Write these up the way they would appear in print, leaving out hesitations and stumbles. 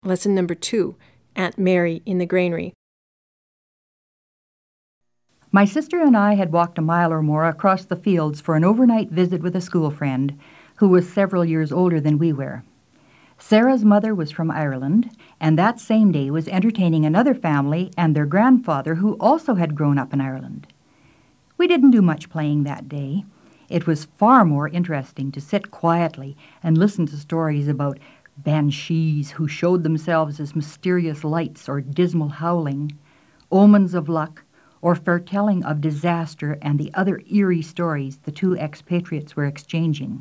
Lesson number 2, Aunt Mary in the Granary. My sister and I had walked a mile or more across the fields for an overnight visit with a school friend who was several years older than we were. Sarah's mother was from Ireland, and that same day was entertaining another family and their grandfather who also had grown up in Ireland. We didn't do much playing that day. It was far more interesting to sit quietly and listen to stories about banshees who showed themselves as mysterious lights or dismal howling, omens of luck, or foretelling of disaster and the other eerie stories the two expatriates were exchanging.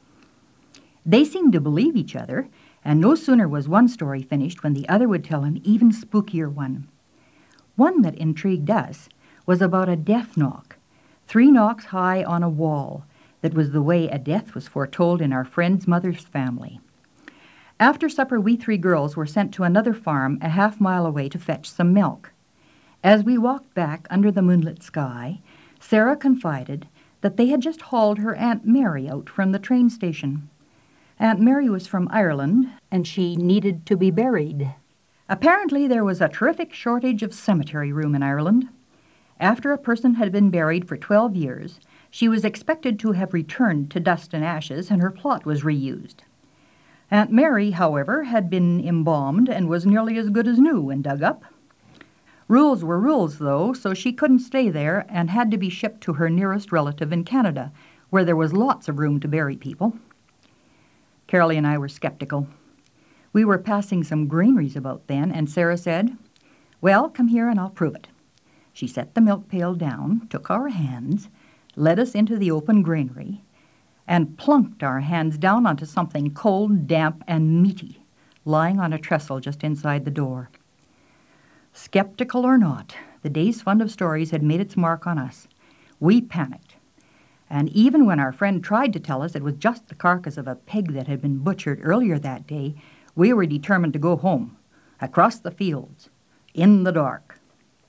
They seemed to believe each other, and no sooner was one story finished when the other would tell an even spookier one. One that intrigued us was about a death knock, 3 knocks high on a wall, that was the way a death was foretold in our friend's mother's family. After supper, we 3 girls were sent to another farm a half-mile away to fetch some milk. As we walked back under the moonlit sky, Sarah confided that they had just hauled her Aunt Mary out from the train station. Aunt Mary was from Ireland, and she needed to be buried. Apparently, there was a terrific shortage of cemetery room in Ireland. After a person had been buried for 12 years, she was expected to have returned to dust and ashes, and her plot was reused. Aunt Mary, however, had been embalmed and was nearly as good as new when dug up. Rules were rules, though, so she couldn't stay there and had to be shipped to her nearest relative in Canada, where there was lots of room to bury people. Carolee and I were skeptical. We were passing some granaries about then, and Sarah said, "Well, come here and I'll prove it." She set the milk pail down, took our hands, led us into the open granary, and plunked our hands down onto something cold, damp, and meaty, lying on a trestle just inside the door. Skeptical or not, the day's fund of stories had made its mark on us. We panicked. And even when our friend tried to tell us it was just the carcass of a pig that had been butchered earlier that day, we were determined to go home, across the fields, in the dark.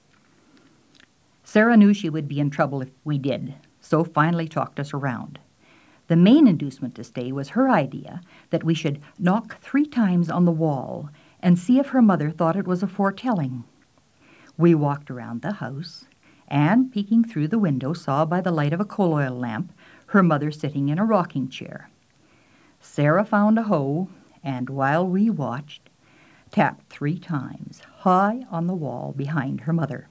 Sarah knew she would be in trouble if we did, so finally talked us around. The main inducement to stay was her idea that we should knock 3 times on the wall and see if her mother thought it was a foretelling. We walked around the house, and, peeking through the window, saw by the light of a coal oil lamp her mother sitting in a rocking chair. Sarah found a hoe, and while we watched, tapped 3 times, high on the wall behind her mother.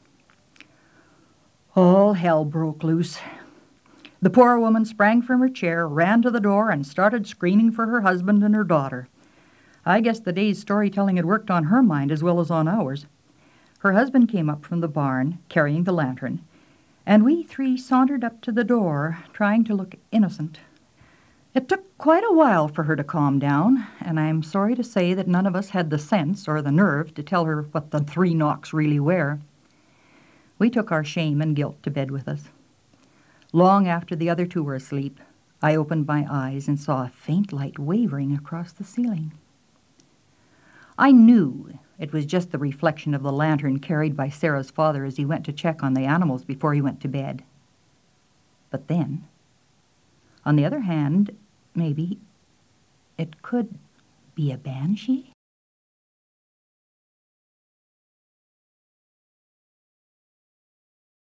All hell broke loose. The poor woman sprang from her chair, ran to the door, and started screaming for her husband and her daughter. I guess the day's storytelling had worked on her mind as well as on ours. Her husband came up from the barn, carrying the lantern, and we 3 sauntered up to the door, trying to look innocent. It took quite a while for her to calm down, and I'm sorry to say that none of us had the sense or the nerve to tell her what the 3 knocks really were. We took our shame and guilt to bed with us. Long after the other 2 were asleep, I opened my eyes and saw a faint light wavering across the ceiling. I knew it was just the reflection of the lantern carried by Sarah's father as he went to check on the animals before he went to bed. But then, on the other hand, maybe it could be a banshee?